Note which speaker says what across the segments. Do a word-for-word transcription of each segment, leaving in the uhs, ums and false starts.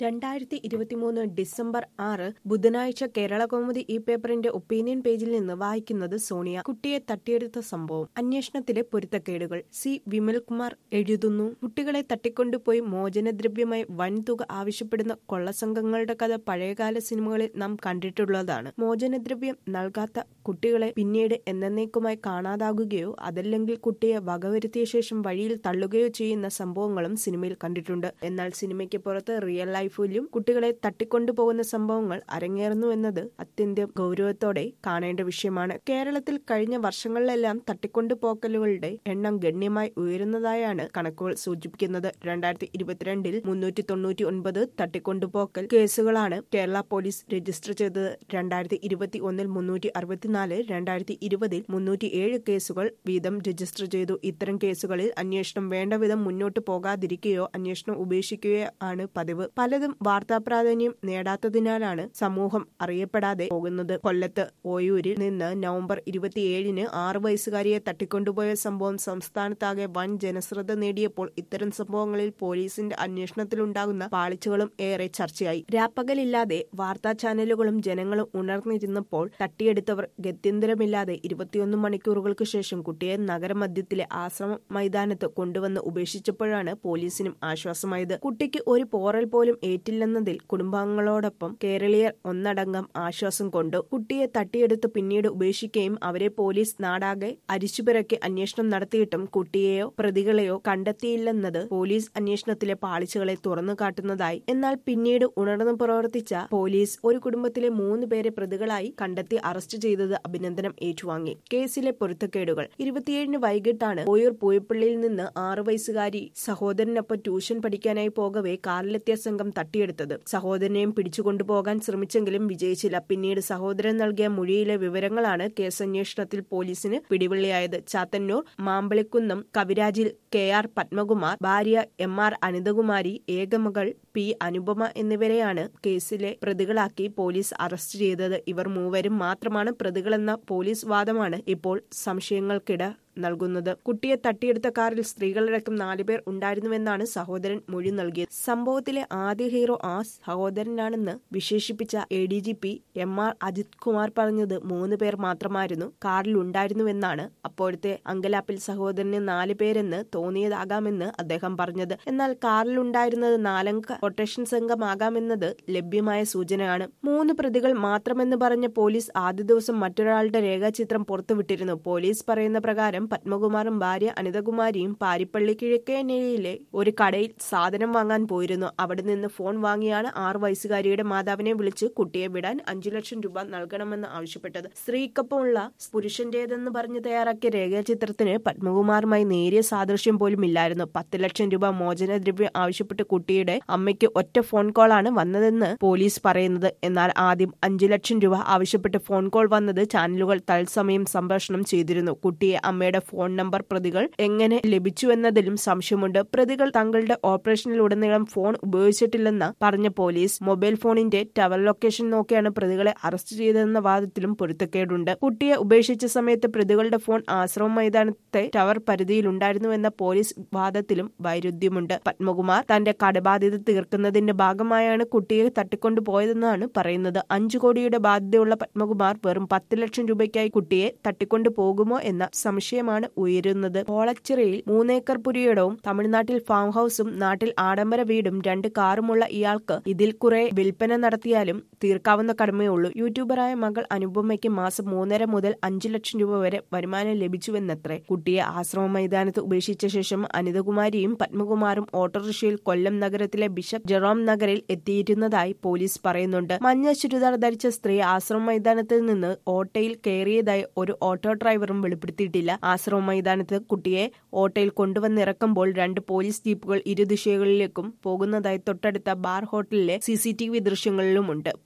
Speaker 1: രണ്ടായിരത്തി ഇരുപത്തിമൂന്ന് ഡിസംബർ ആറ് ബുധനാഴ്ച കേരളകൗമുദി ഈ പേപ്പറിന്റെ ഒപ്പീനിയൻ പേജിൽ നിന്ന് വായിക്കുന്നത് സോണിയ. കുട്ടിയെ തട്ടിയെടുത്ത സംഭവം, അന്വേഷണത്തിലെ പൊരുത്തക്കേടുകൾ. സി വിമൽകുമാർ എഴുതുന്നു. കുട്ടികളെ തട്ടിക്കൊണ്ടുപോയി മോചനദ്രവ്യമായി വൻതുക ആവശ്യപ്പെടുന്ന കൊള്ളസംഘങ്ങളുടെ കഥ പഴയകാല സിനിമകളിൽ നാം കണ്ടിട്ടുള്ളതാണ്. മോചനദ്രവ്യം നൽകാത്ത കുട്ടികളെ പിന്നീട് എന്നേക്കുമായി കാണാതാകുകയോ അതല്ലെങ്കിൽ കുട്ടിയെ വകവരുത്തിയ ശേഷം വഴിയിൽ തള്ളുകയോ ചെയ്യുന്ന സംഭവങ്ങളും സിനിമയിൽ കണ്ടിട്ടുണ്ട്. എന്നാൽ സിനിമയ്ക്ക് പുറത്ത് റിയൽ ലൈഫിലും കുട്ടികളെ തട്ടിക്കൊണ്ടുപോകുന്ന സംഭവങ്ങൾ അരങ്ങേറുന്നു എന്നത് അത്യന്തം ഗൗരവത്തോടെ കാണേണ്ട വിഷയമാണ്. കേരളത്തിൽ കഴിഞ്ഞ വർഷങ്ങളിലെല്ലാം തട്ടിക്കൊണ്ടുപോക്കലുകളുടെ എണ്ണം ഗണ്യമായി ഉയരുന്നതായാണ് കണക്കുകൾ സൂചിപ്പിക്കുന്നത്. രണ്ടായിരത്തി ഇരുപത്തിരണ്ടിൽ മുന്നൂറ്റി തൊണ്ണൂറ്റി ഒൻപത് തട്ടിക്കൊണ്ടുപോക്കൽ കേസുകളാണ് കേരള പോലീസ് രജിസ്റ്റർ ചെയ്തത്. രണ്ടായിരത്തി ഇരുപത്തി ഒന്നിൽ മുന്നൂറ്റി അറുപത്തിനാല്, രണ്ടായിരത്തി ഇരുപതിൽ മുന്നൂറ്റി ഏഴ് കേസുകൾ വീതം രജിസ്റ്റർ ചെയ്തു. ഇത്തരം കേസുകളിൽ അന്വേഷണം വേണ്ടവിധം മുന്നോട്ട് പോകാതിരിക്കുകയോ അന്വേഷണം ഉപേക്ഷിക്കുകയോ ആണ് പതിവ്. പലതും വാർത്താ പ്രാധാന്യം നേടാത്തതിനാലാണ് സമൂഹം അറിയപ്പെടാതെ പോകുന്നത്. കൊല്ലത്ത് ഓയൂരിൽ നിന്ന് നവംബർ ഇരുപത്തിയേഴിന് ആറ് വയസ്സുകാരിയെ തട്ടിക്കൊണ്ടുപോയ സംഭവം സംസ്ഥാനത്താകെ വൻ ജനശ്രദ്ധ നേടിയപ്പോൾ ഇത്തരം സംഭവങ്ങളിൽ പോലീസിന്റെ അന്വേഷണത്തിലുണ്ടാകുന്ന പാളിച്ചകളും ഏറെ ചർച്ചയായി. രാപ്പകലില്ലാതെ വാർത്താ ചാനലുകളും ജനങ്ങളും ഉണർന്നിരുന്നപ്പോൾ തട്ടിയെടുത്തവർ ഗത്യന്തരമില്ലാതെ ഇരുപത്തിയൊന്ന് മണിക്കൂറുകൾക്ക് ശേഷം കുട്ടിയെ നഗരമധ്യത്തിലെ ആശ്രമ മൈതാനത്ത് കൊണ്ടുവന്ന് ഉപേക്ഷിച്ചപ്പോഴാണ് പോലീസിനും ആശ്വാസമായത്. കുട്ടിക്ക് ഒരു പോറൽ പോലും ഏറ്റില്ലെന്നതിൽ കുടുംബാംഗങ്ങളോടൊപ്പം കേരളീയർ ഒന്നടങ്കം ആശ്വാസം കൊണ്ടു. കുട്ടിയെ തട്ടിയെടുത്ത് പിന്നീട് ഉപേക്ഷിക്കുകയും അവരെ പോലീസ് നാടാകെ അരിച്ചുപിറക്കി അന്വേഷണം നടത്തിയിട്ടും കുട്ടിയെയോ പ്രതികളെയോ കണ്ടെത്തിയില്ലെന്നത് പോലീസ് അന്വേഷണത്തിലെ പാളിച്ചകളെ തുറന്നു കാട്ടുന്നതായി. എന്നാൽ പിന്നീട് ഉണർന്നു പ്രവർത്തിച്ച പോലീസ് ഒരു കുടുംബത്തിലെ മൂന്ന് പേരെ പ്രതികളായി കണ്ടെത്തി അറസ്റ്റ് ചെയ്തത് അഭിനന്ദനം ഏറ്റുവാങ്ങി. കേസിലെ പൊരുത്തക്കേടുകൾ. ഇരുപത്തിയേഴിന് വൈകിട്ടാണ് ഓയൂർ പൂയപ്പള്ളിയിൽ നിന്ന് ആറു വയസ്സുകാരി സഹോദരനൊപ്പം ട്യൂഷൻ പഠിക്കാനായി പോകവെ കാറിലെത്തിയ സംഘം തട്ടിയെടുത്തത്. സഹോദരനെയും പിടിച്ചുകൊണ്ടുപോകാൻ ശ്രമിച്ചെങ്കിലും വിജയിച്ചില്ല. പിന്നീട് സഹോദരൻ നൽകിയ മൊഴിയിലെ വിവരങ്ങളാണ് കേസന്വേഷണത്തിൽ പോലീസിന് പിടിവള്ളിയായത്. ചാത്തന്നൂർ മാമ്പളിക്കുന്നം കവിരാജിൽ കെ ആർ പത്മകുമാർ, ഭാര്യ എം ആർ അനിതകുമാരി, ഏകമകൾ പി അനുപമ എന്നിവരെയാണ് കേസിലെ പ്രതികളാക്കി പോലീസ് അറസ്റ്റ് ചെയ്തത്. ഇവർ മൂവരും മാത്രമാണ് പ്രതികളെന്ന പോലീസ് വാദമാണ് ഇപ്പോൾ സംശയങ്ങൾക്കിട നൽകുന്നത്. കുട്ടിയെ തട്ടിയെടുത്ത കാറിൽ സ്ത്രീകളടക്കം നാലുപേർ ഉണ്ടായിരുന്നുവെന്നാണ് സഹോദരൻ മൊഴി നൽകിയത്. സംഭവത്തിലെ ആദ്യ ഹീറോ ആ സഹോദരനാണെന്ന് വിശേഷിപ്പിച്ച A D G P M R Ajith Kumar പറഞ്ഞത് മൂന്ന് പേർ മാത്രമായിരുന്നു കാറിൽ ഉണ്ടായിരുന്നുവെന്നാണ്. അപ്പോഴത്തെ അങ്കലാപ്പിൽ സഹോദരന് നാല് പേരെന്ന് തോന്നിയതാകാമെന്ന് അദ്ദേഹം പറഞ്ഞത്. എന്നാൽ കാറിൽ ഉണ്ടായിരുന്നത് നാലംഗ കൊട്ടേഷൻ സംഘമാകാമെന്നത് ലഭ്യമായ സൂചനയാണ്. മൂന്ന് പ്രതികൾ മാത്രമെന്ന് പറഞ്ഞ പോലീസ് ആദ്യ ദിവസം മറ്റൊരാളുടെ രേഖാചിത്രം പുറത്തുവിട്ടിരുന്നു. പോലീസ് പറയുന്ന പ്രകാരം പത്മകുമാറും ഭാര്യ അനിതകുമാരിയും പാരിപ്പള്ളി കിഴക്കേനിലയിലെ ഒരു കടയിൽ സാധനം വാങ്ങാൻ പോയിരുന്നു. അവിടെ നിന്ന് ഫോൺ വാങ്ങിയാണ് ആറു വയസ്സുകാരിയുടെ മാതാവിനെ വിളിച്ച് കുട്ടിയെ വിടാൻ അഞ്ചു ലക്ഷം രൂപ നൽകണമെന്ന് ആവശ്യപ്പെട്ടത്. സ്ത്രീക്കൊപ്പമുള്ള പുരുഷന്റേതെന്ന് പറഞ്ഞ് തയ്യാറാക്കിയ രേഖാചിത്രത്തിന് പത്മകുമാറുമായി നേരിയ സാദൃശ്യം പോലും ഇല്ലായിരുന്നു. പത്ത് ലക്ഷം രൂപ മോചനദ്രവ്യം ആവശ്യപ്പെട്ട് കുട്ടിയുടെ അമ്മയ്ക്ക് ഒറ്റ ഫോൺ കോളാണ് വന്നതെന്ന് പോലീസ് പറയുന്നത്. എന്നാൽ ആദ്യം അഞ്ചു ലക്ഷം രൂപ ആവശ്യപ്പെട്ട് ഫോൺ കോൾ വന്നത് ചാനലുകൾ തത്സമയം സംപ്രേഷണം ചെയ്തിരുന്നു. കുട്ടിയെ അമ്മയുടെ ഫോൺ നമ്പർ പ്രതികൾ എങ്ങനെ ലഭിച്ചുവെന്നതിലും സംശയമുണ്ട്. പ്രതികൾ തങ്ങളുടെ ഓപ്പറേഷനിലുടനീളം ഫോൺ ഉപയോഗിച്ചിട്ടില്ലെന്ന് പറഞ്ഞ പോലീസ് മൊബൈൽ ഫോണിന്റെ ടവർ ലൊക്കേഷൻ നോക്കിയാണ് പ്രതികളെ അറസ്റ്റ് ചെയ്തതെന്ന വാദത്തിലും പൊരുത്തക്കേടുണ്ട്. കുട്ടിയെ ഉപേക്ഷിച്ച സമയത്ത് പ്രതികളുടെ ഫോൺ ആശ്രമ മൈതാനത്തെ ടവർ പരിധിയിലുണ്ടായിരുന്നുവെന്ന പോലീസ് വാദത്തിലും വൈരുദ്ധ്യമുണ്ട്. പത്മകുമാർ തന്റെ കടബാധ്യത തീർക്കുന്നതിന്റെ ഭാഗമായാണ് കുട്ടിയെ തട്ടിക്കൊണ്ടുപോയതെന്നാണ് പറയുന്നത്. അഞ്ചു കോടിയുടെ ബാധ്യതയുള്ള പത്മകുമാർ വെറും പത്ത് ലക്ഷം രൂപയ്ക്കായി കുട്ടിയെ തട്ടിക്കൊണ്ടു പോകുമോ എന്ന സംശയമാണ് ഉയരുന്നത്. ഓളച്ചിറയിൽ മൂന്നേക്കർ പുരയിടവും തമിഴ്നാട്ടിൽ ഫാം ഹൌസും നാട്ടിൽ ആഡംബര വീടും രണ്ട് കാറുമുള്ള ഇയാൾക്ക് ഇതിൽ കുറെ വിൽപ്പന നടത്തിയാലും തീർക്കാവുന്ന കടമയുള്ളൂ. യൂട്യൂബറായ മകൾ അനുപമയ്ക്ക് മാസം മൂന്നര മുതൽ അഞ്ചു ലക്ഷം രൂപ വരെ വരുമാനം ലഭിച്ചുവെന്നത്രേ. കുട്ടിയെ ആശ്രമ മൈതാനത്ത് ഉപേക്ഷിച്ച ശേഷം അനിതകുമാരിയും പത്മകുമാറും ഓട്ടോറിക്ഷയിൽ കൊല്ലം നഗരത്തിലെ ബിഷപ്പ് ജെറോം നഗറിൽ എത്തിയിരുന്നതായി പോലീസ് പറയുന്നുണ്ട്. മഞ്ഞ ചുരിദാർ ധരിച്ച സ്ത്രീ ആശ്രമ മൈതാനത്തിൽ നിന്ന് ഓട്ടോയിൽ കയറിയതായി ഒരു ഓട്ടോ ഡ്രൈവറും വെളിപ്പെടുത്തിയിട്ടില്ല. ആശ്രമ മൈതാനത്ത് കുട്ടിയെ ഓട്ടോയിൽ കൊണ്ടുവന്നിറക്കുമ്പോൾ രണ്ട് പോലീസ് ജീപ്പുകൾ ഇരുദിശകളിലേക്കും പോകുന്നതായി തൊട്ടടുത്ത ബാർ ഹോട്ടലിലെ സി സി ടി വി ദൃശ്യങ്ങളിലുമുണ്ട്.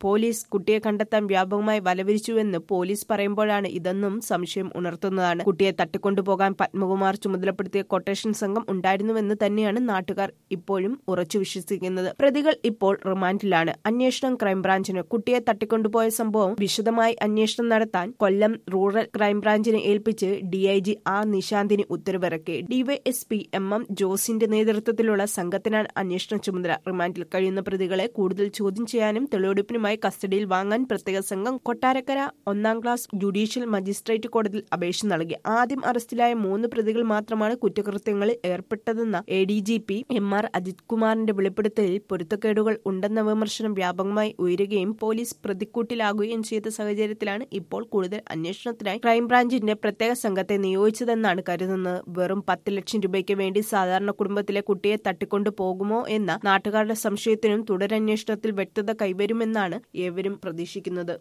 Speaker 1: പോലീസ് കുട്ടിയെ കണ്ടെത്താൻ വ്യാപകമായി വലവിരിച്ചുവെന്ന് പോലീസ് പറയുമ്പോഴാണ് ഇതെന്നും സംശയം ഉണർത്തുന്നതാണ്. കുട്ടിയെ തട്ടിക്കൊണ്ടുപോകാൻ പത്മകുമാർ ചുമതലപ്പെടുത്തിയ കൊട്ടേഷൻ സംഘം ഉണ്ടായിരുന്നുവെന്ന് തന്നെയാണ് നാട്ടുകാർ ഇപ്പോഴും ഉറച്ചു വിശ്വസിക്കുന്നത്. പ്രതികൾ ഇപ്പോൾ റിമാൻഡിലാണ്. അന്വേഷണം ക്രൈംബ്രാഞ്ചിന്. കുട്ടിയെ തട്ടിക്കൊണ്ടുപോയ സംഭവം വിശദമായി അന്വേഷണം നടത്താൻ കൊല്ലം റൂറൽ ക്രൈംബ്രാഞ്ചിനെ ഏൽപ്പിച്ച് ഡിഐജി ആർ നിശാന്തിന് ഉത്തരവിറക്കി. ഡിവൈഎസ്പി എം എം ജോസിന്റെ നേതൃത്വത്തിലുള്ള സംഘത്തിനാണ് അന്വേഷണ ചുമതല. റിമാൻഡിൽ കഴിയുന്ന പ്രതികളെ കൂടുതൽ ചോദ്യം ചെയ്യാനും തെളിവെടുപ്പിനുമായി കസ്റ്റഡിയിൽ വാങ്ങാൻ പ്രത്യേക സംഘം കൊട്ടാരക്കര ഒന്നാം ക്ലാസ് ജുഡീഷ്യൽ മജിസ്ട്രേറ്റ് കോടതിയിൽ അപേക്ഷ നൽകി. ആദ്യം അറസ്റ്റിലായ മൂന്ന് പ്രതികൾ മാത്രമാണ് കുറ്റകൃത്യങ്ങളിൽ ഏർപ്പെട്ടതെന്ന A D G P M R Ajith കുമാറിന്റെ വെളിപ്പെടുത്തലിൽ പൊരുത്തക്കേടുകൾ ഉണ്ടെന്ന വിമർശനം വ്യാപകമായി ഉയരുകയും പോലീസ് പ്രതിക്കൂട്ടിലാകുകയും ചെയ്ത സാഹചര്യത്തിലാണ് ഇപ്പോൾ കൂടുതൽ അന്വേഷണത്തിനായി ക്രൈംബ്രാഞ്ചിന്റെ പ്രത്യേക സംഘത്തെ നിയോഗിച്ചതെന്നാണ് കരുതുന്നത്. വെറും പത്ത് ലക്ഷം രൂപയ്ക്ക് വേണ്ടി സാധാരണ കുടുംബത്തിലെ കുട്ടിയെ തട്ടിക്കൊണ്ടു പോകുമോ എന്ന നാട്ടുകാരുടെ സംശയത്തിനും തുടരന്വേഷണത്തിൽ വ്യക്തത കൈവരുമെന്നാണ് ഏവരും പ്രതീക്ഷിക്കുന്നത്.